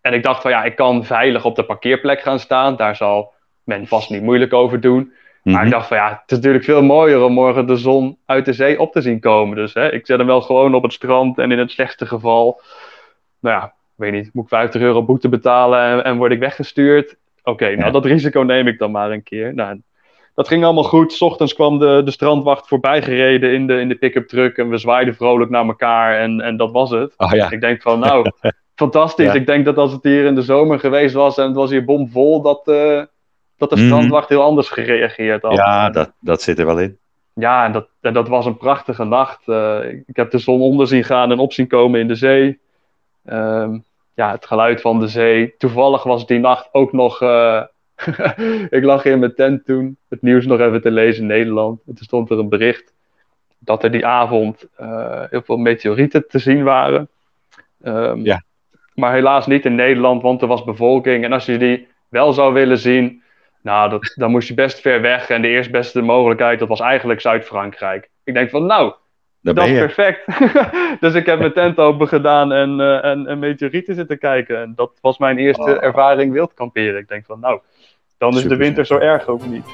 En ik dacht van ja, ik kan veilig op de parkeerplek gaan staan. Daar zal men vast niet moeilijk over doen. Maar ik dacht van ja, het is natuurlijk veel mooier om morgen de zon uit de zee op te zien komen. Dus ik zet hem wel gewoon op het strand. En in het slechtste geval, nou ja, ik weet niet, moet ik €50 boete betalen en word ik weggestuurd? Oké, nou dat risico neem ik dan maar een keer. Nou, dat ging allemaal goed. 's Ochtends kwam de strandwacht voorbij gereden in de pick-up truck. En we zwaaiden vrolijk naar elkaar. En dat was het. Oh ja. Ik denk van nou, fantastisch. Ja. Ik denk dat als het hier in de zomer geweest was en het was hier bomvol, dat de Mhm. strandwacht heel anders gereageerd had. Ja, dat zit er wel in. Ja, en dat was een prachtige nacht. Ik heb de zon onder zien gaan en op zien komen in de zee. Ja, het geluid van de zee. Toevallig was die nacht ook nog... ik lag in mijn tent toen, het nieuws nog even te lezen in Nederland. En toen stond er een bericht dat er die avond heel veel meteorieten te zien waren. Ja. Maar helaas niet in Nederland, want er was bevolking. En als je die wel zou willen zien, nou, dan moest je best ver weg. En de eerstbeste mogelijkheid, dat was eigenlijk Zuid-Frankrijk. Ik denk van, nou, Daar dat ben is je. perfect. Dus ik heb mijn tent open gedaan en meteorieten zitten kijken. En dat was mijn eerste ervaring wildkamperen. Ik denk van, nou, dan is de Super winter vet. zo erg ook niet.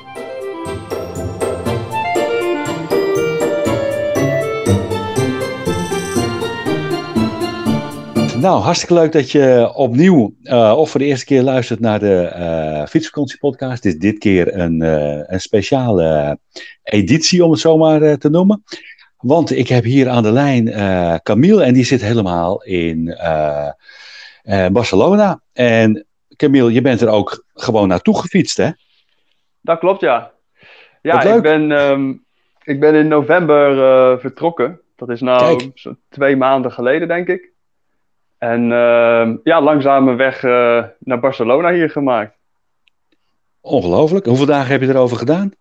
Nou, hartstikke leuk dat je opnieuw of voor de eerste keer luistert naar de Fietsvakantiepodcast. Het is dit keer een speciale editie, om het zo maar te noemen. Want ik heb hier aan de lijn Camille en die zit helemaal in Barcelona. En Camille, je bent er ook gewoon naartoe gefietst, hè? Dat klopt, ja. Ja, Wat leuk. ik ben in november vertrokken. Dat is nou Kijk. zo'n 2 maanden geleden, denk ik. En ja, langzaam een weg naar Barcelona hier gemaakt. Ongelooflijk. Hoeveel dagen heb je erover gedaan?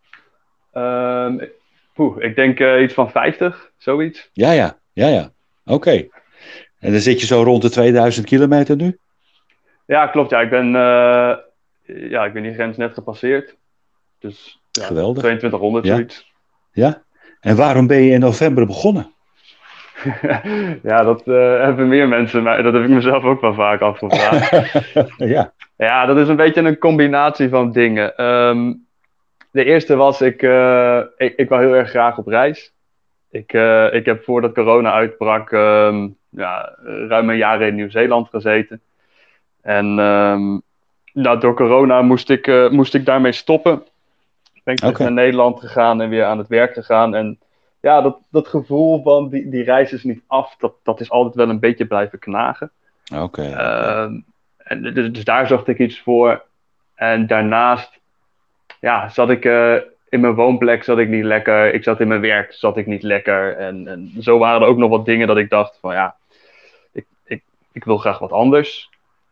Ik denk iets van 50, zoiets. Ja. Oké. En dan zit je zo rond de 2000 kilometer nu? Ja, klopt. Ja, ik ben die grens net gepasseerd. Dus ja, Geweldig. 2200, Ja. zoiets. Ja. En waarom ben je in november begonnen? Ja, dat hebben meer mensen, maar dat heb ik mezelf ook wel vaak afgevraagd. Ja. Ja, dat is een beetje een combinatie van dingen. De eerste was, ik wou heel erg graag op reis. Ik heb voordat corona uitbrak, ja, ruim een jaar in Nieuw-Zeeland gezeten. En nou, door corona moest ik daarmee stoppen. Ben ik terug Oké. naar Nederland gegaan en weer aan het werk gegaan. En ja, dat gevoel van die reis is niet af, dat is altijd wel een beetje blijven knagen. Oké. En dus daar zocht ik iets voor. En daarnaast ja, zat ik in mijn woonplek zat ik niet lekker. Ik zat in mijn werk zat ik niet lekker. En zo waren er ook nog wat dingen dat ik dacht van ja, ik wil graag wat anders.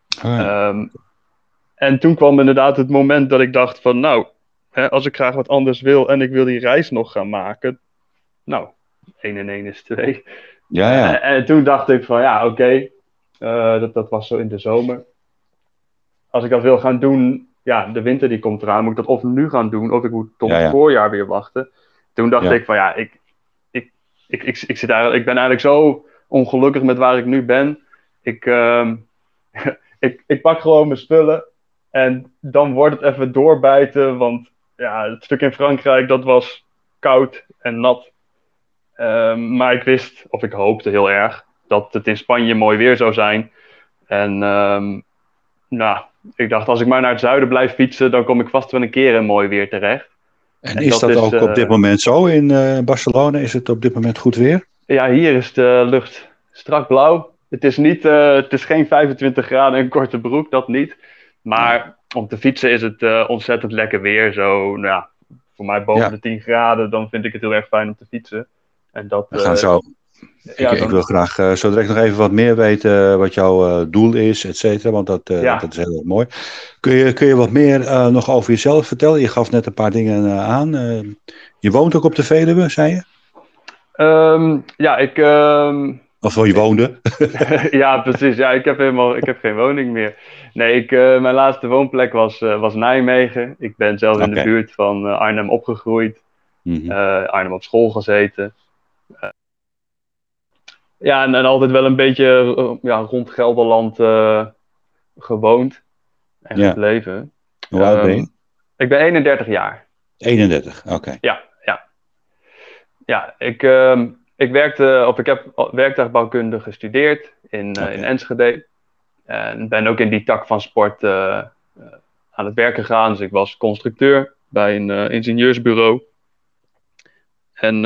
En toen kwam inderdaad het moment dat ik dacht van nou, als ik graag wat anders wil en ik wil die reis nog gaan maken. Nou, 1 en 1 is 2. Ja. En toen dacht ik van ja, oké. Dat was zo in de zomer. Als ik dat wil gaan doen, ja, de winter die komt eraan, moet ik dat of nu gaan doen, of ik moet tot het voorjaar weer wachten. Toen dacht ik van ja, ik ben eigenlijk zo ongelukkig met waar ik nu ben. Ik pak gewoon mijn spullen en dan wordt het even doorbijten, want ja, het stuk in Frankrijk, dat was koud en nat. Maar ik wist, of ik hoopte heel erg, dat het in Spanje mooi weer zou zijn. En nou, ik dacht, als ik maar naar het zuiden blijf fietsen, dan kom ik vast wel een keer in mooi weer terecht. En is dat ook op dit moment zo in Barcelona? Is het op dit moment goed weer? Ja, hier is de lucht strak blauw. Het is geen 25 graden en korte broek, dat niet. Maar om te fietsen is het ontzettend lekker weer. Zo, nou ja, voor mij boven de 10 graden, dan vind ik het heel erg fijn om te fietsen. En dat, we gaan zo. Ik wil graag zo direct nog even wat meer weten wat jouw doel is, et cetera, want dat is heel erg mooi. Kun je wat meer nog over jezelf vertellen? Je gaf net een paar dingen aan. Je woont ook op de Veluwe, zei je? Of je woonde? Ja, precies. Ja, ik heb geen woning meer. Nee, mijn laatste woonplek was Nijmegen. Ik ben zelf in de buurt van Arnhem opgegroeid. Arnhem op school gezeten. Ja, en altijd wel een beetje rond Gelderland gewoond en Ja. gebleven. Hoe oud ben je? Ik ben 31 jaar. 31, oké. Ja. Ja, ik werkte, of ik heb werktuigbouwkunde gestudeerd in Enschede. En ben ook in die tak van sport aan het werk gegaan. Dus ik was constructeur bij een ingenieursbureau. En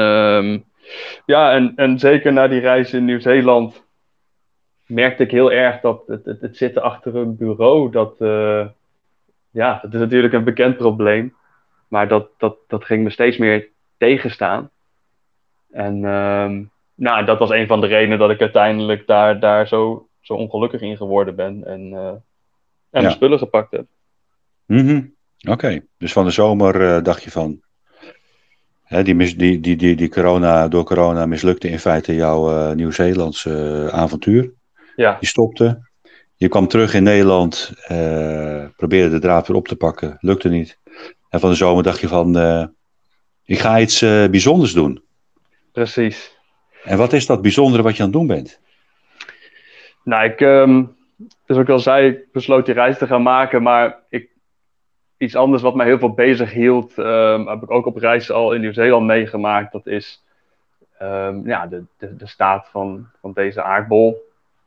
en zeker na die reis in Nieuw-Zeeland merkte ik heel erg dat het zitten achter een bureau, dat is natuurlijk een bekend probleem. Maar dat ging me steeds meer tegenstaan. En dat was een van de redenen dat ik uiteindelijk daar zo ongelukkig in geworden ben. En mijn spullen gepakt heb. Oké, dus van de zomer dacht je van... die door corona mislukte in feite jouw Nieuw-Zeelandse avontuur. Ja. Die stopte. Je kwam terug in Nederland, probeerde de draad weer op te pakken, lukte niet. En van de zomer dacht je van, ik ga iets bijzonders doen. Precies. En wat is dat bijzondere wat je aan het doen bent? Nou, dus ik al zei, ik besloot die reis te gaan maken, maar iets anders wat mij heel veel bezig hield, heb ik ook op reis al in Nieuw-Zeeland meegemaakt. Dat is de staat van deze aardbol.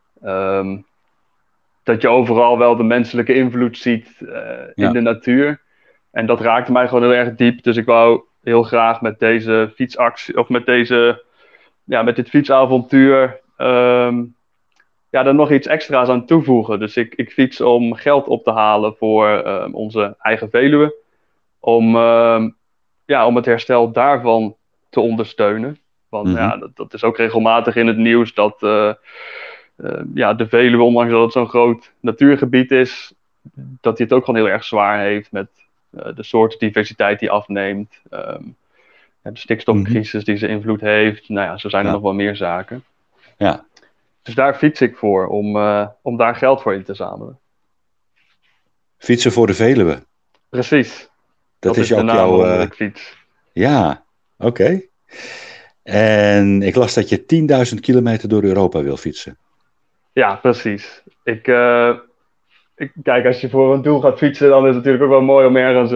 Dat je overal wel de menselijke invloed ziet in de natuur. En dat raakte mij gewoon heel erg diep. Dus ik wou heel graag met deze fietsactie, of met dit fietsavontuur, daar nog iets extra's aan toevoegen. Dus ik fiets om geld op te halen voor onze eigen Veluwe. Om het herstel daarvan te ondersteunen. Want dat is ook regelmatig in het nieuws dat de Veluwe, ondanks dat het zo'n groot natuurgebied is, dat hij het ook gewoon heel erg zwaar heeft met de soortendiversiteit die afneemt. De stikstofcrisis die zijn invloed heeft. Nou ja, zo zijn er nog wel meer zaken. Ja. Dus daar fiets ik voor, om daar geld voor in te zamelen. Fietsen voor de Veluwe. Precies. Dat is de ook naam jouw... waarom ik fiets. Ja, oké. En ik las dat je 10.000 kilometer door Europa wil fietsen. Ja, precies. Kijk, als je voor een doel gaat fietsen, dan is het natuurlijk ook wel mooi om ergens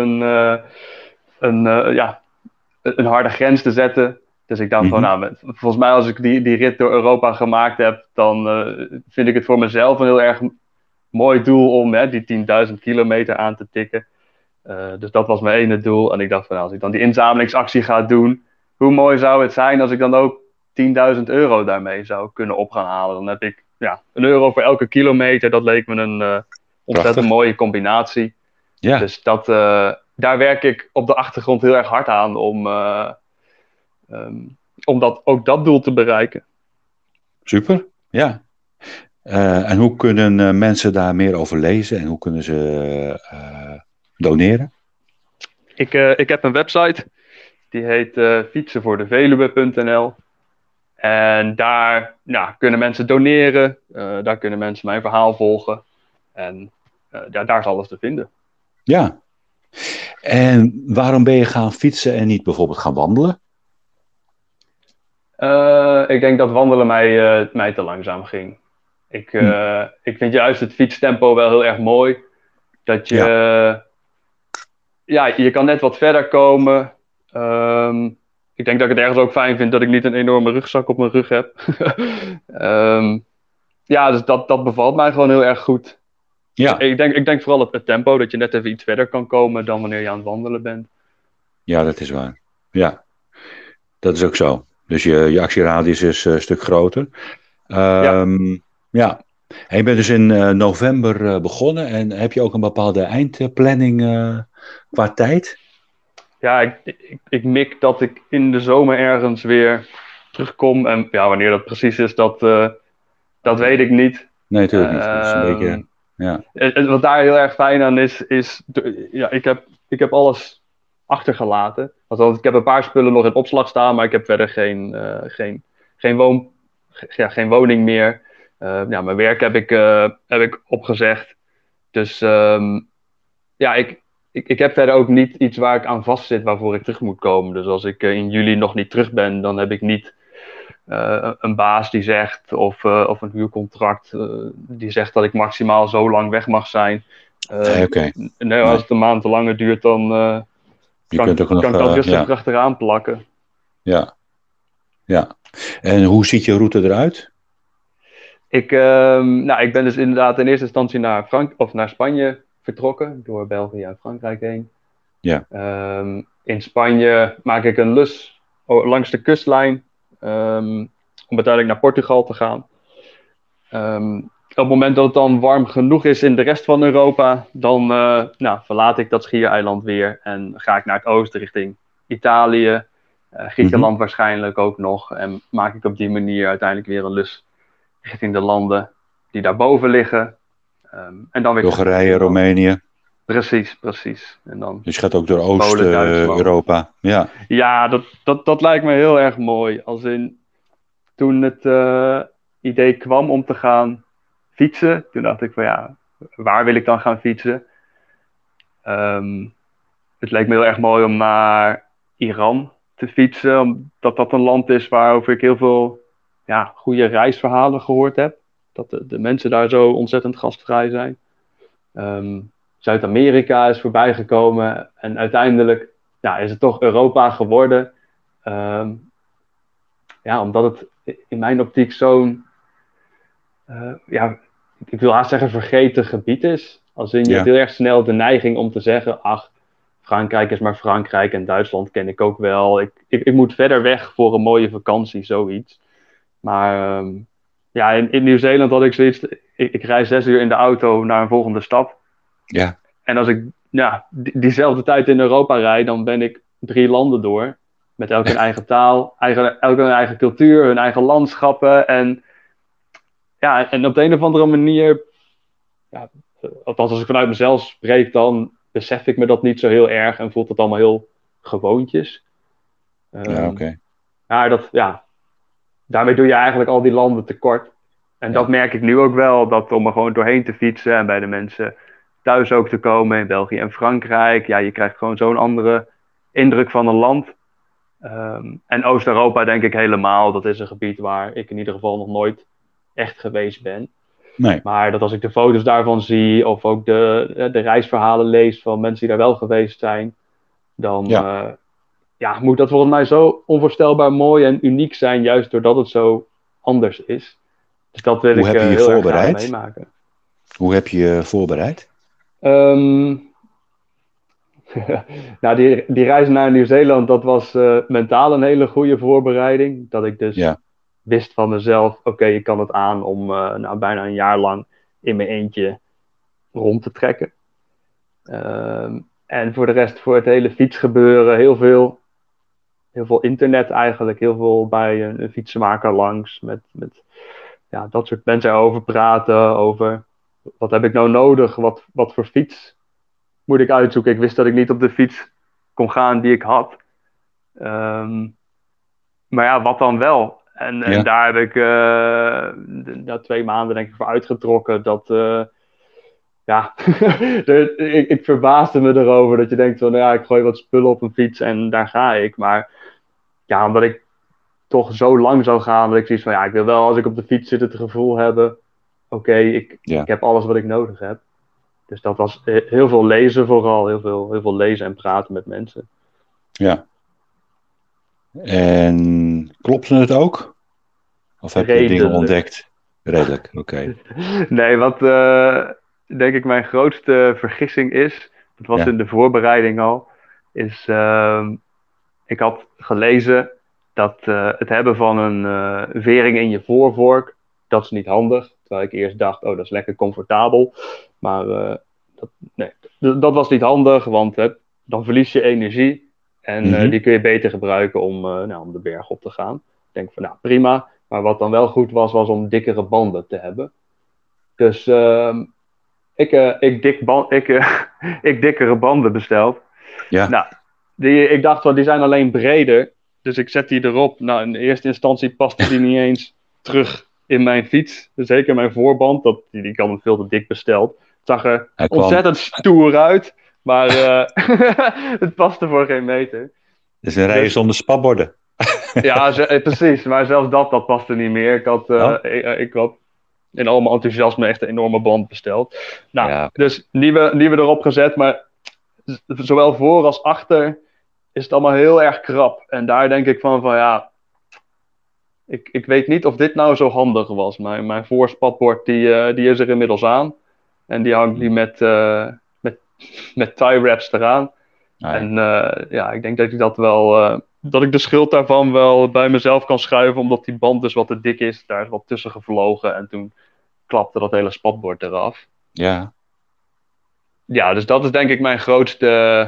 een harde grens te zetten. Dus ik dacht van, volgens mij als ik die rit door Europa gemaakt heb, dan vind ik het voor mezelf een heel erg mooi doel om die 10.000 kilometer aan te tikken. Dus dat was mijn ene doel. En ik dacht van, als ik dan die inzamelingsactie ga doen, hoe mooi zou het zijn als ik dan ook €10.000 daarmee zou kunnen op gaan halen. Dan heb ik €1 voor elke kilometer. Dat leek me een ontzettend mooie combinatie. Ja. Dus daar werk ik op de achtergrond heel erg hard aan om ook dat doel te bereiken. Super, ja. En hoe kunnen mensen daar meer over lezen en hoe kunnen ze doneren? Ik heb een website, die heet fietsenvoordeveluwe.nl. En daar kunnen mensen doneren, daar kunnen mensen mijn verhaal volgen. En daar is alles te vinden. Ja. En waarom ben je gaan fietsen en niet bijvoorbeeld gaan wandelen? Ik denk dat wandelen mij te langzaam ging. Ik vind juist het fietstempo wel heel erg mooi. Dat je kan net wat verder komen. Ik denk dat ik het ergens ook fijn vind dat ik niet een enorme rugzak op mijn rug heb. Dus dat bevalt mij gewoon heel erg goed. Ja. Ik denk vooral het tempo, dat je net even iets verder kan komen dan wanneer je aan het wandelen bent. Ja, dat is waar. Ja, dat is ook zo. Dus je actieradius is een stuk groter. Ja. En je bent dus in november begonnen. En heb je ook een bepaalde eindplanning qua tijd? Ja, ik mik dat ik in de zomer ergens weer terugkom. En wanneer dat precies is, dat weet ik niet. Nee, natuurlijk niet. Dat is een beetje... Ja. Wat daar heel erg fijn aan is ik heb alles achtergelaten. Althans, ik heb een paar spullen nog in opslag staan, maar ik heb verder geen woning meer. Mijn werk heb ik opgezegd. Dus ik heb verder ook niet iets waar ik aan vastzit waarvoor ik terug moet komen. Dus als ik in juli nog niet terug ben, dan heb ik niet een baas die zegt, of een huurcontract die zegt dat ik maximaal zo lang weg mag zijn. Oké. Nee, als het een maand te langer duurt, dan kan ik dat rustig achteraan plakken. Ja. En hoe ziet je route eruit? Ik ben dus inderdaad in eerste instantie naar Spanje vertrokken, door België en Frankrijk heen. Ja. In Spanje maak ik een lus langs de kustlijn, om uiteindelijk naar Portugal te gaan. Op het moment dat het dan warm genoeg is in de rest van Europa, dan verlaat ik dat schiereiland weer en ga ik naar het oosten richting Italië, Griekenland waarschijnlijk ook nog. En maak ik op die manier uiteindelijk weer een lus richting de landen die daarboven liggen. En dan weer Bulgarije, Roemenië. Precies. En dan dus je gaat ook door Oost-Europa. Ja, dat lijkt me heel erg mooi. Toen het idee kwam om te gaan fietsen, toen dacht ik van waar wil ik dan gaan fietsen? Het leek me heel erg mooi om naar Iran te fietsen, omdat dat een land is waarover ik heel veel goede reisverhalen gehoord heb. Dat de mensen daar zo ontzettend gastvrij zijn. Zuid-Amerika is voorbij gekomen en uiteindelijk is het toch Europa geworden. Omdat het in mijn optiek zo'n, ik wil haast zeggen vergeten gebied is. Als in je hebt heel erg snel de neiging om te zeggen, ach, Frankrijk is maar Frankrijk en Duitsland ken ik ook wel. Ik moet verder weg voor een mooie vakantie, zoiets. Maar in Nieuw-Zeeland had ik zoiets, ik rij 6 uur in de auto naar een volgende stad. Ja. En als ik diezelfde tijd in Europa rijd, dan ben ik 3 landen door. Met elk een eigen taal, elk een eigen cultuur, hun eigen landschappen. En op de een of andere manier, althans als ik vanuit mezelf spreek, dan besef ik me dat niet zo heel erg en voelt het allemaal heel gewoontjes. Daarmee doe je eigenlijk al die landen tekort. En dat merk ik nu ook wel, dat om er gewoon doorheen te fietsen en bij de mensen thuis ook te komen in België en Frankrijk. Ja, je krijgt gewoon zo'n andere indruk van een land. En Oost-Europa denk ik helemaal. Dat is een gebied waar ik in ieder geval nog nooit echt geweest ben. Nee. Maar dat als ik de foto's daarvan zie, of ook de reisverhalen lees van mensen die daar wel geweest zijn, dan moet dat volgens mij zo onvoorstelbaar mooi en uniek zijn, juist doordat het zo anders is. Dus dat wil ik heel erg graag meemaken. Hoe heb je je voorbereid? Die reis naar Nieuw-Zeeland, dat was mentaal een hele goede voorbereiding. Dat ik dus wist van mezelf, oké, ik kan het aan om bijna een jaar lang in mijn eentje rond te trekken. En voor de rest, voor het hele fietsgebeuren, heel veel internet eigenlijk. Heel veel bij een fietsenmaker langs. Met dat soort mensen erover praten. Over wat heb ik nou nodig? Wat voor fiets moet ik uitzoeken? Ik wist dat ik niet op de fiets kon gaan die ik had. Maar wat dan wel? En daar heb ik 2 maanden denk ik voor uitgetrokken. Dat ik verbaasde me erover. Dat je denkt van, ik gooi wat spullen op een fiets en daar ga ik. Maar omdat ik toch zo lang zou gaan, dat ik zoiets van, ik wil wel als ik op de fiets zit het gevoel hebben, ik heb alles wat ik nodig heb. Dus dat was heel veel lezen vooral, heel veel lezen en praten met mensen. Ja. En klopte het ook? Of heb je dingen ontdekt? Redelijk, oké. Nee, wat denk ik mijn grootste vergissing is, dat was in de voorbereiding al, is ik had gelezen dat het hebben van een vering in je voorvork, dat is niet handig. Terwijl ik eerst dacht, dat is lekker comfortabel. Maar dat was niet handig, want dan verlies je energie. En die kun je beter gebruiken om de berg op te gaan. Ik denk van, prima. Maar wat dan wel goed was om dikkere banden te hebben. Dus ik dikkere banden besteld. Ja. Ik dacht van, die zijn alleen breder. Dus ik zet die erop. In eerste instantie paste die niet eens terug in mijn fiets. Zeker mijn voorband. Die ik had veel te dik besteld. Het zag er ontzettend stoer uit. Maar het paste voor geen meter. Dus een rij zonder spatborden. Ja, precies. Maar zelfs dat paste niet meer. Oh, Ik had in al mijn enthousiasme echt een enorme band besteld. Nou, ja, oké. dus nieuwe erop gezet. Maar zowel voor als achter is het allemaal heel erg krap. En daar denk ik van ja, ik weet niet of dit nou zo handig was. Mijn voorspatbord die is er inmiddels aan. En die hangt nu met, met tie wraps eraan. Nou ja. En ja, ik denk dat ik dat wel. Dat ik de schuld daarvan wel bij mezelf kan schuiven, omdat die band dus wat te dik is. Daar is wat tussen gevlogen en toen klapte dat hele spatbord eraf. Ja, Ja, dus dat is denk ik mijn grootste,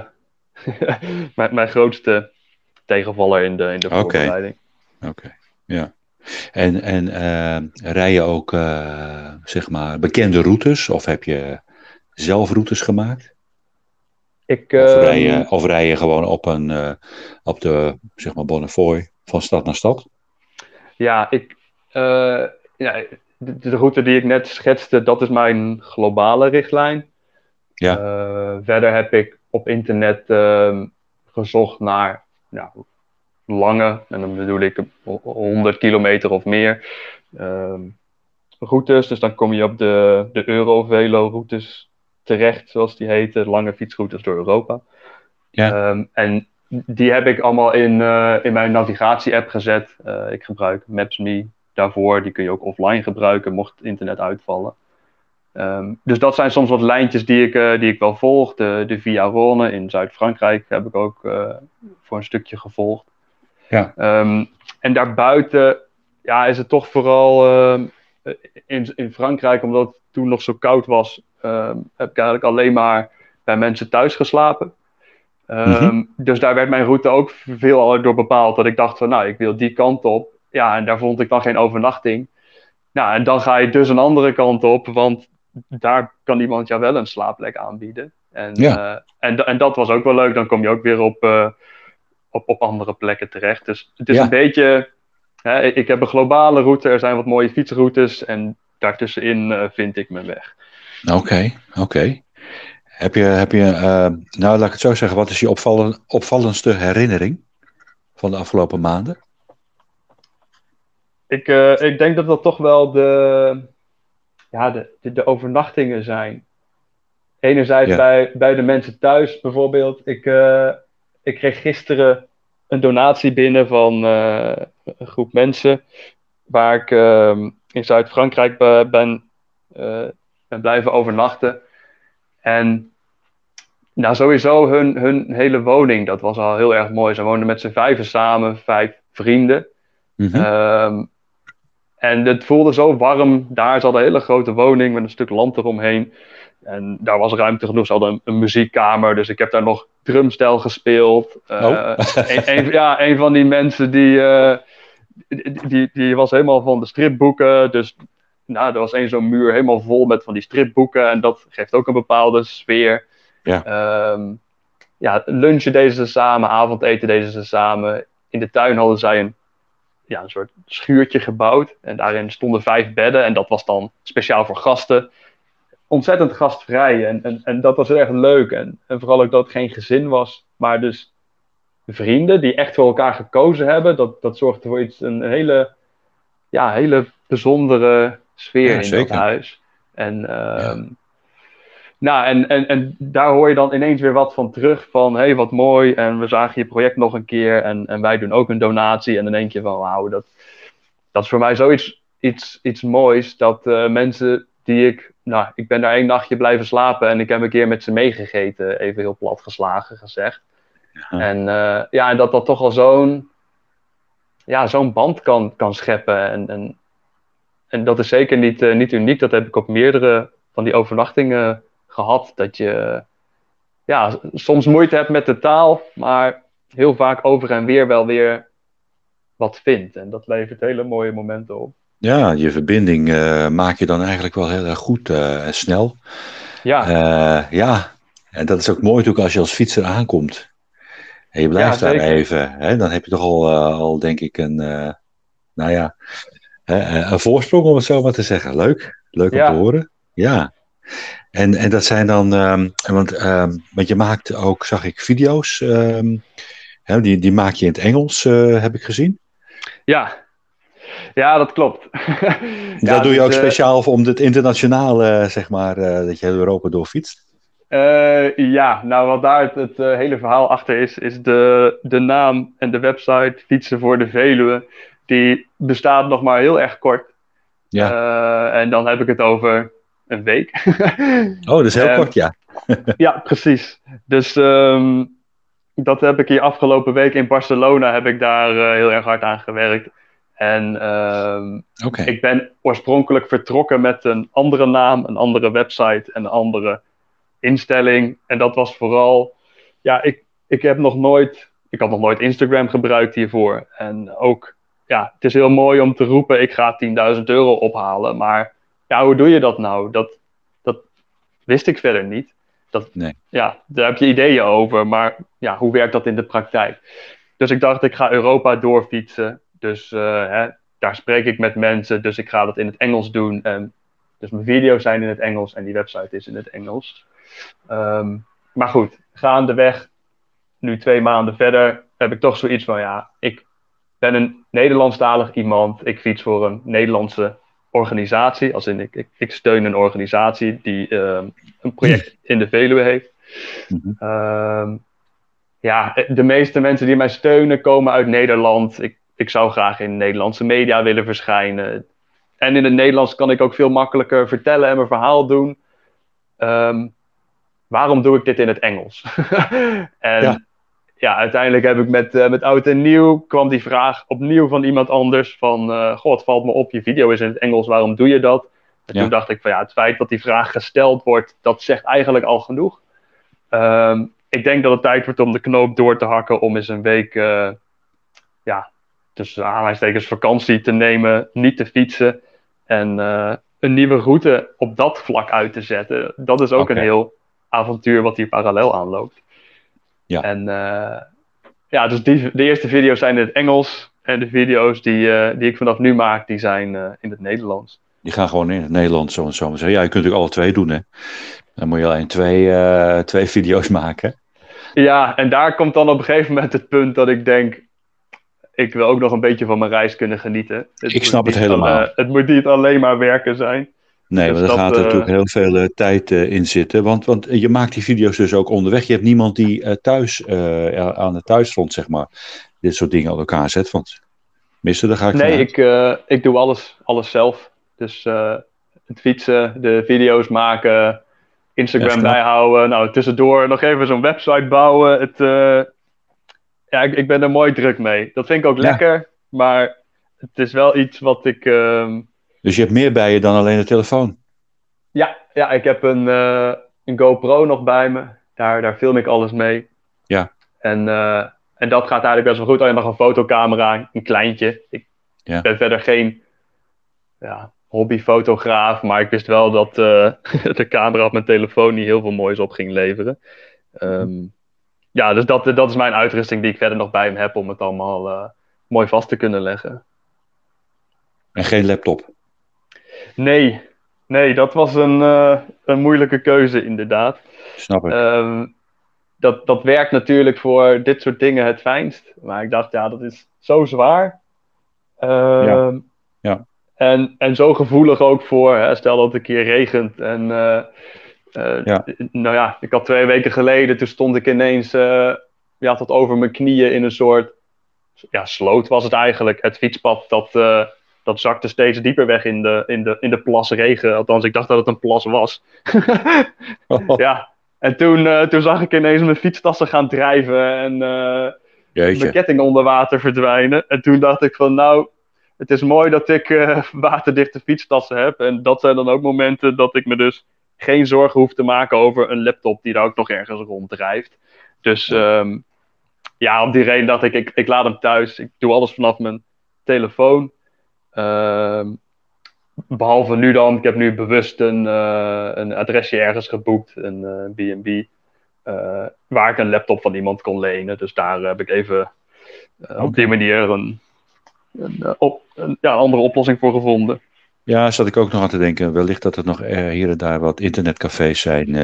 mijn grootste tegenvaller in de oké. voorbereiding. Oké. Ja. En rij je ook, zeg maar, bekende routes? Of heb je zelf routes gemaakt? Ik, Of rij je gewoon op de, zeg maar, Bonnefoy van stad naar stad? ja, ja, de route die ik net schetste, dat is mijn globale richtlijn. Ja. Verder heb ik op internet gezocht naar ja, lange, en dan bedoel ik 100 kilometer of meer, routes. Dus dan kom je op de Eurovelo routes terecht, zoals die heten, lange fietsroutes door Europa. Ja. En die heb ik allemaal in mijn navigatie-app gezet. Ik gebruik Maps.me daarvoor. Die kun je ook offline gebruiken, mocht het internet uitvallen. Dus dat zijn soms wat lijntjes die ik wel volg. De Via Rhône in Zuid-Frankrijk heb ik ook voor een stukje gevolgd. Ja. En daarbuiten ja, is het toch vooral in Frankrijk, omdat het toen nog zo koud was, heb ik eigenlijk alleen maar bij mensen thuis geslapen. Dus daar werd mijn route ook veel al door bepaald. Dat ik dacht van, nou, ik wil die kant op. Ja, en daar vond ik dan geen overnachting. Nou, en dan ga je dus een andere kant op, want daar kan iemand jou wel een slaapplek aanbieden. Ja. En dat was ook wel leuk. Dan kom je ook weer op andere plekken terecht. Dus het is Ja. een beetje... Hè, ik heb een globale route, er zijn wat mooie fietsroutes en daartussenin vind ik mijn weg. Oké. Oké. Heb je nou laat ik het zo zeggen, wat is je opvallendste herinnering van de afgelopen maanden? Ik denk dat dat toch wel de overnachtingen zijn. Enerzijds Ja. bij de mensen thuis bijvoorbeeld. Ik kreeg gisteren een donatie binnen van een groep mensen waar ik in Zuid-Frankrijk ben blijven overnachten. En nou, sowieso hun hele woning, dat was al heel erg mooi. Ze woonden met z'n vijven samen, 5 vrienden. Mhm. En het voelde zo warm daar. Ze hadden een hele grote woning met een stuk land eromheen. En daar was ruimte genoeg. Ze hadden een muziekkamer, dus ik heb daar nog drumstel gespeeld. Oh. Een van die mensen die was helemaal van de stripboeken. Dus nou, er was zo'n muur helemaal vol met van die stripboeken. En dat geeft ook een bepaalde sfeer. Ja. Lunchen deden ze samen, avondeten deden ze samen. In de tuin hadden zij een soort schuurtje gebouwd. En daarin stonden 5 bedden. En dat was dan speciaal voor gasten. Ontzettend gastvrij. En dat was heel erg leuk. En vooral ook dat het geen gezin was. Maar dus vrienden die echt voor elkaar gekozen hebben. Dat zorgde voor een hele bijzondere sfeer Ja, in zeker. dat huis. En daar hoor je dan ineens weer wat van terug. Van, hé, wat mooi. En we zagen je project nog een keer. En wij doen ook een donatie. En dan denk je van, wauw, dat is voor mij zoiets iets moois. Dat mensen die ik ben daar 1 nachtje blijven slapen. En ik heb een keer met ze meegegeten. Even heel plat geslagen gezegd. Ja. En dat toch al zo'n band kan scheppen. En dat is zeker niet uniek. Dat heb ik op meerdere van die overnachtingen gehad. Dat je soms moeite hebt met de taal, maar heel vaak over en weer wel weer wat vindt. En dat levert hele mooie momenten op. Ja, je verbinding maak je dan eigenlijk wel heel erg goed en snel. Ja, Ja, en dat is ook mooi natuurlijk als je als fietser aankomt. En je blijft daar zeker. even. Hè, dan heb je toch al denk ik een voorsprong om het zo maar te zeggen. Leuk om te horen. Ja. En dat zijn dan, want je maakt ook, zag ik, video's. Die maak je in het Engels, heb ik gezien. Ja, ja, dat klopt. Dat doe je ook speciaal om het internationale, zeg maar, dat je heel Europa doorfietst? Ja, nou wat daar het hele verhaal achter is de naam en de website Fietsen voor de Veluwe. Die bestaat nog maar heel erg kort. Ja. En dan heb ik het over een week. Oh, dat is heel kort, ja. Ja, precies. Dus dat heb ik hier afgelopen week in Barcelona heb ik daar heel erg hard aan gewerkt. En ik ben oorspronkelijk vertrokken met een andere naam, een andere website en een andere instelling. En dat was vooral, ja, ik had nog nooit Instagram gebruikt hiervoor. En ook, ja, het is heel mooi om te roepen, ik ga €10.000 ophalen. Maar ja, hoe doe je dat nou? Dat wist ik verder niet. Nee. Ja, daar heb je ideeën over, maar ja, hoe werkt dat in de praktijk? Dus ik dacht, ik ga Europa doorfietsen. Dus daar spreek ik met mensen, dus ik ga dat in het Engels doen. Dus mijn video's zijn in het Engels en die website is in het Engels. Maar goed, gaandeweg, nu 2 maanden verder, heb ik toch zoiets van, ja, ik ben een Nederlandstalig iemand. Ik fiets voor een Nederlandse organisatie. Als in, ik steun een organisatie die een project in de Veluwe heeft. Ja, de meeste mensen die mij steunen komen uit Nederland. Ik zou graag in Nederlandse media willen verschijnen. En in het Nederlands kan ik ook veel makkelijker vertellen en mijn verhaal doen. Waarom doe ik dit in het Engels? En ja, uiteindelijk heb ik met Oud en Nieuw kwam die vraag opnieuw van iemand anders van goh, het valt me op, je video is in het Engels, waarom doe je dat? En toen dacht ik van ja, het feit dat die vraag gesteld wordt, dat zegt eigenlijk al genoeg. Ik denk dat het tijd wordt om de knoop door te hakken om eens een week tussen aanhalingstekens vakantie te nemen, niet te fietsen en een nieuwe route op dat vlak uit te zetten. Dat is ook een heel avontuur wat hier parallel aanloopt. Ja. En dus de eerste video's zijn in het Engels en de video's die ik vanaf nu maak, die zijn in het Nederlands. Die gaan gewoon in het Nederlands, zo en zo. Ja, je kunt natuurlijk alle twee doen, hè. Dan moet je alleen twee video's maken. Ja, en daar komt dan op een gegeven moment het punt dat ik denk, ik wil ook nog een beetje van mijn reis kunnen genieten. Ik snap het helemaal. Het moet niet alleen maar werken zijn. Nee, dus maar er gaat natuurlijk heel veel tijd in zitten. Want je maakt die video's dus ook onderweg. Je hebt niemand die thuis aan het thuisfront, zeg maar, dit soort dingen aan elkaar zet. Want missen, daar ga ik Nee, ik doe alles zelf. Dus het fietsen, de video's maken, Instagram bijhouden. Nou, tussendoor nog even zo'n website bouwen. Ik ben er mooi druk mee. Dat vind ik ook lekker, maar het is wel iets wat ik... Dus je hebt meer bij je dan alleen de telefoon? Ja, ik heb een GoPro nog bij me. Daar film ik alles mee. Ja. En dat gaat eigenlijk best wel goed. Alleen nog een fotocamera, een kleintje. Ik ben verder geen hobbyfotograaf, maar ik wist wel dat de camera op mijn telefoon niet heel veel moois op ging leveren. Dus dat is mijn uitrusting die ik verder nog bij me heb om het allemaal mooi vast te kunnen leggen. En geen laptop? Nee, dat was een moeilijke keuze inderdaad. Snap ik. Dat werkt natuurlijk voor dit soort dingen het fijnst. Maar ik dacht, dat is zo zwaar. Ja. En zo gevoelig ook voor, stel dat het een keer regent. En ik had 2 weken geleden, toen stond ik ineens tot over mijn knieën in een soort sloot was het eigenlijk. Het fietspad dat zakte steeds dieper weg in de plas regen. Althans, ik dacht dat het een plas was. Ja, en toen zag ik ineens mijn fietstassen gaan drijven en mijn ketting onder water verdwijnen. En toen dacht ik van het is mooi dat ik waterdichte fietstassen heb. En dat zijn dan ook momenten dat ik me dus geen zorgen hoef te maken over een laptop die daar ook nog ergens ronddrijft. Dus op die reden dacht ik laat hem thuis. Ik doe alles vanaf mijn telefoon. Behalve nu dan, ik heb nu bewust een adresje ergens geboekt, een B&B, waar ik een laptop van iemand kon lenen. Dus daar heb ik even op die manier een andere oplossing voor gevonden. Ja, zat ik ook nog aan te denken. Wellicht dat er nog hier en daar wat internetcafés zijn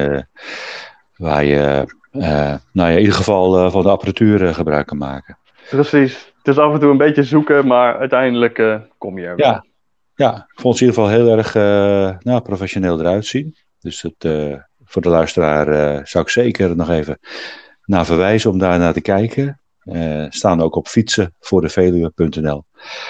waar je in ieder geval van de apparatuur gebruik kan maken. Precies. het is af en toe een beetje zoeken, maar uiteindelijk kom je er wel. Ja, ja, ik vond het in ieder geval heel erg professioneel eruit zien. Dus voor de luisteraar zou ik zeker nog even naar verwijzen om daar naar te kijken. Staan ook op fietsenvoordeveluwe.nl.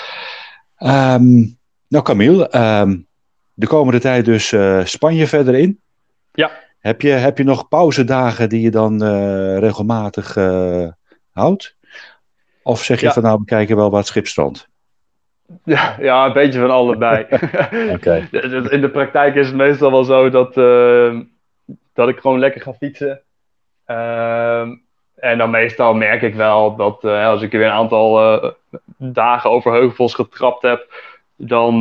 Nou, Camille, de komende tijd dus Spanje verder in. Ja. Heb je nog pauzedagen die je dan regelmatig houdt? Of zeg je van nou, we kijken wel wat Schipstrand? Ja, een beetje van allebei. Okay. In de praktijk is het meestal wel zo dat ik gewoon lekker ga fietsen. En dan meestal merk ik wel dat als ik weer een aantal dagen over heuvels getrapt heb, dan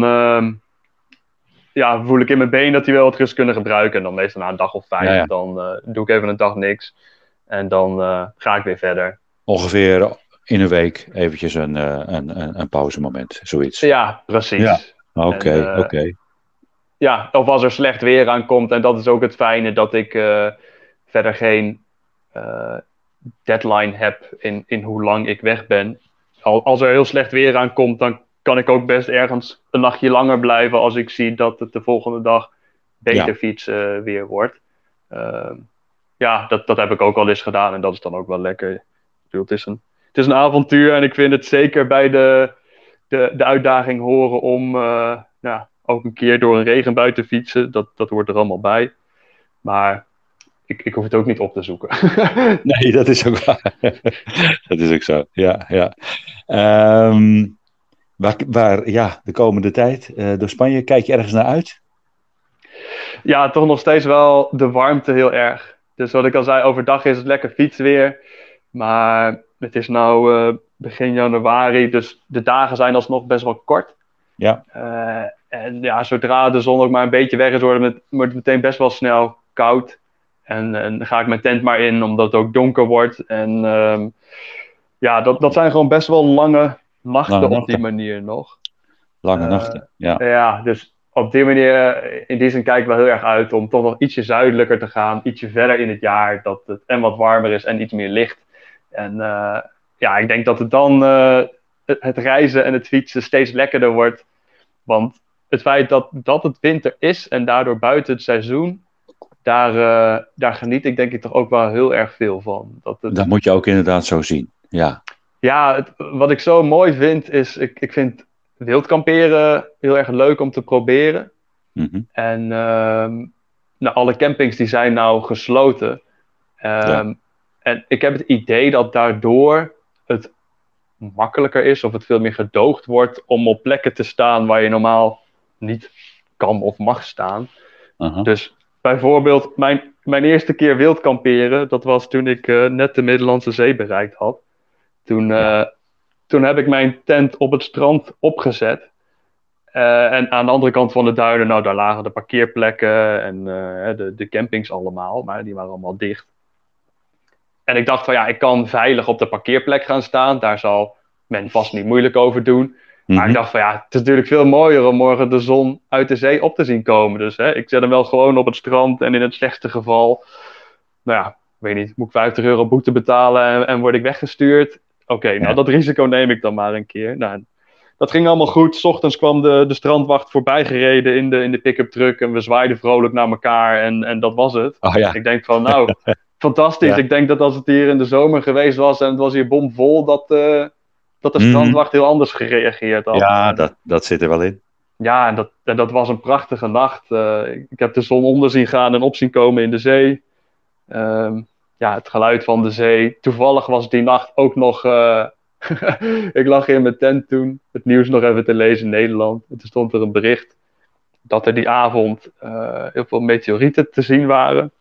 voel ik in mijn been dat die wel wat rust kunnen gebruiken. En dan meestal na een dag of 5, dan doe ik even een dag niks. En dan ga ik weer verder. Ongeveer in een week eventjes een pauzemoment, zoiets. Ja, precies. Ja. Oké. Ja, of als er slecht weer aankomt. En dat is ook het fijne, dat ik verder geen deadline heb in hoe lang ik weg ben. Als er heel slecht weer aankomt, dan kan ik ook best ergens een nachtje langer blijven als ik zie dat het de volgende dag beter fietsen weer wordt. Dat heb ik ook al eens gedaan en dat is dan ook wel lekker. Ik bedoel, het is een avontuur en ik vind het zeker bij de uitdaging horen om ook een keer door een regenbui te fietsen. Dat hoort er allemaal bij. Maar ik hoef het ook niet op te zoeken. Nee, dat is ook waar. Dat is ook zo, ja. De komende tijd door Spanje, kijk je ergens naar uit? Ja, toch nog steeds wel de warmte heel erg. Dus wat ik al zei, overdag is het lekker fietsweer. Maar het is nu begin januari, dus de dagen zijn alsnog best wel kort. Ja. En ja, zodra de zon ook maar een beetje weg is, wordt het meteen best wel snel koud. En dan ga ik mijn tent maar in, omdat het ook donker wordt. En dat zijn gewoon best wel lange nachten op die manier nog. Lange nachten, ja. Ja, dus op die manier, in die zin kijk ik wel heel erg uit om toch nog ietsje zuidelijker te gaan. Ietsje verder in het jaar, dat het en wat warmer is en iets meer licht. En ik denk dat het dan het reizen en het fietsen steeds lekkerder wordt. Want het feit dat het winter is en daardoor buiten het seizoen, daar geniet ik denk ik toch ook wel heel erg veel van. Dat moet je ook inderdaad zo zien, ja. Ja, wat ik zo mooi vind is, ik vind wildkamperen heel erg leuk om te proberen. Mm-hmm. En alle campings die zijn nou gesloten. En ik heb het idee dat daardoor het makkelijker is of het veel meer gedoogd wordt om op plekken te staan waar je normaal niet kan of mag staan. Uh-huh. Dus bijvoorbeeld mijn eerste keer wild kamperen, dat was toen ik net de Middellandse Zee bereikt had. Toen heb ik mijn tent op het strand opgezet. En aan de andere kant van de duinen, nou daar lagen de parkeerplekken en de campings allemaal, maar die waren allemaal dicht. En ik dacht van ik kan veilig op de parkeerplek gaan staan, daar zal men vast niet moeilijk over doen. Mm-hmm. Maar ik dacht van het is natuurlijk veel mooier om morgen de zon uit de zee op te zien komen. Dus ik zet hem wel gewoon op het strand en in het slechtste geval, ik weet niet, moet ik €50 boete betalen en word ik weggestuurd? Oké, dat risico neem ik dan maar een keer. Nou, dat ging allemaal goed. 's Ochtends kwam de strandwacht voorbij gereden in de pick-up truck en we zwaaiden vrolijk naar elkaar en dat was het. Oh, ja. Ik denk van fantastisch. Ja. Ik denk dat als het hier in de zomer geweest was en het was hier bomvol, dat de strandwacht heel anders gereageerd had. Ja, dat zit er wel in. Ja, en dat was een prachtige nacht. Ik heb de zon onder zien gaan en op zien komen in de zee. Het geluid van de zee. Toevallig was die nacht ook nog... ik lag in mijn tent toen, het nieuws nog even te lezen in Nederland. En toen stond er een bericht dat er die avond heel veel meteorieten te zien waren.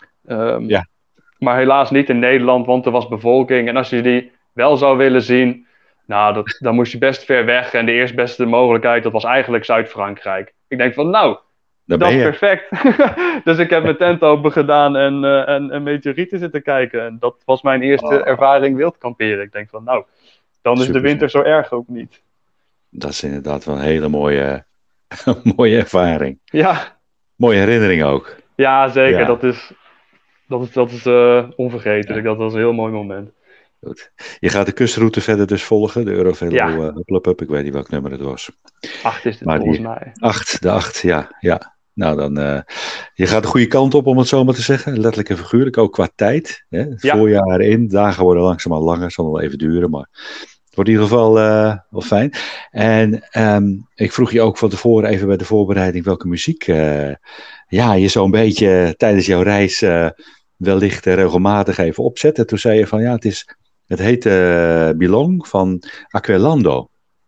Maar helaas niet in Nederland, want er was bevolking. En als je die wel zou willen zien, dan moest je best ver weg. En de eerstbeste mogelijkheid, dat was eigenlijk Zuid-Frankrijk. Ik denk van, dat is perfect. Dus ik heb mijn tent open gedaan en meteorieten zitten kijken. En dat was mijn eerste ervaring wildkamperen. Ik denk van, dan is de winter zo erg ook niet. Dat is inderdaad wel een hele mooie ervaring. Ja. Mooie herinnering ook. Ja, zeker. Ja. Dat is onvergetelijk. Ja. Dat was een heel mooi moment. Goed. Je gaat de kustroute verder dus volgen, de Eurovelo Hupplepup. Ik weet niet welk nummer het was. 8 is het volgens mij. 8, ja. Nou, dan, je gaat de goede kant op, om het zo maar te zeggen. Letterlijk en figuurlijk, ook qua tijd. Hè? Het voorjaar in, dagen worden langzaam langer, zal wel even duren, maar het wordt in ieder geval wel fijn. En ik vroeg je ook van tevoren even bij de voorbereiding welke muziek je zo'n beetje tijdens jouw reis wellicht regelmatig even opzet. En toen zei je van het heet Belong van Aquelando.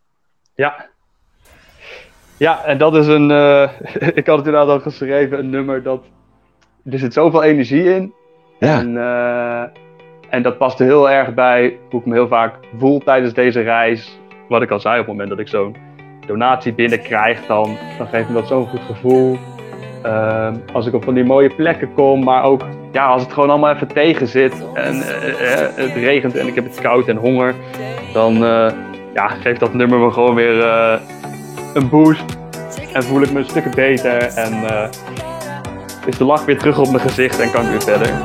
Ja, en dat is ik had het inderdaad al geschreven, een nummer er zit zoveel energie in. Ja. En dat past er heel erg bij hoe ik me heel vaak voel tijdens deze reis. Wat ik al zei, op het moment dat ik zo'n donatie binnenkrijg, dan geeft me dat zo'n goed gevoel. Als ik op van die mooie plekken kom, maar ook als het gewoon allemaal even tegen zit en het regent en ik heb het koud en honger, dan geeft dat nummer me gewoon weer een boost en voel ik me een stuk beter en is de lach weer terug op mijn gezicht en kan ik weer verder.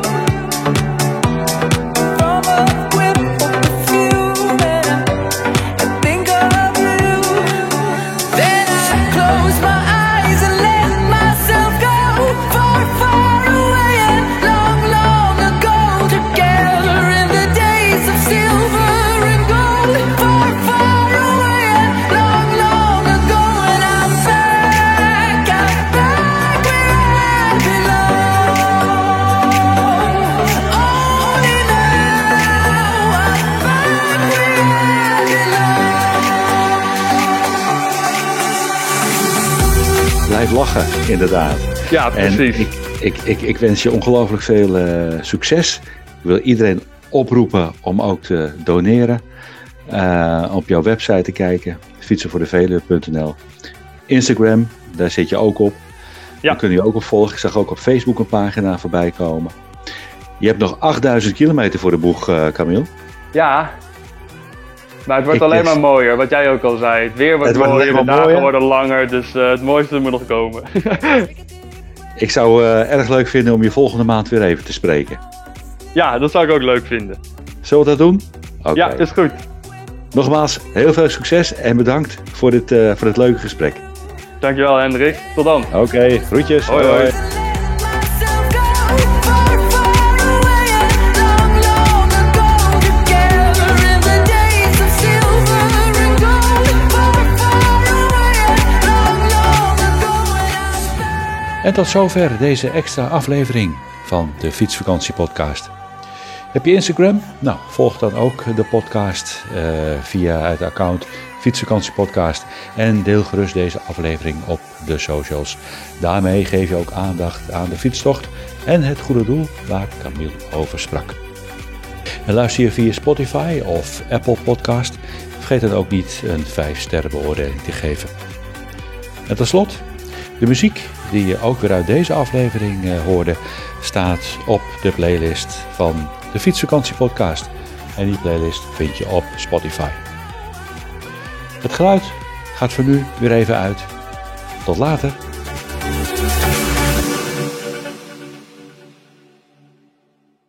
Blijf lachen, inderdaad. Ja, precies. En ik wens je ongelooflijk veel succes. Ik wil iedereen oproepen om ook te doneren. Op jouw website te kijken. fietsenvoordeveluwe.nl. Instagram, daar zit je ook op. Ja. Daar kun je ook op volgen. Ik zag ook op Facebook een pagina voorbij komen. Je hebt nog 8000 kilometer voor de boeg, Camille. Ja. Maar het wordt alleen maar mooier, wat jij ook al zei. Het weer wordt mooier, de dagen worden langer, dus het mooiste moet nog komen. Ik zou erg leuk vinden om je volgende maand weer even te spreken. Ja, dat zou ik ook leuk vinden. Zullen we dat doen? Okay. Ja, is goed. Nogmaals, heel veel succes en bedankt voor dit leuke gesprek. Dankjewel, Hendrik. Tot dan. Oké, groetjes. Hoi, hoi. En tot zover deze extra aflevering van de Fietsvakantiepodcast. Heb je Instagram? Nou, volg dan ook de podcast via het account Fietsvakantiepodcast. En deel gerust deze aflevering op de socials. Daarmee geef je ook aandacht aan de fietstocht en het goede doel waar Camille over sprak. En luister je via Spotify of Apple Podcast, vergeet dan ook niet een 5-sterren beoordeling te geven. En tot slot, de muziek die je ook weer uit deze aflevering hoorde, staat op de playlist van de Fietsvakantiepodcast. En die playlist vind je op Spotify. Het geluid gaat voor nu weer even uit. Tot later.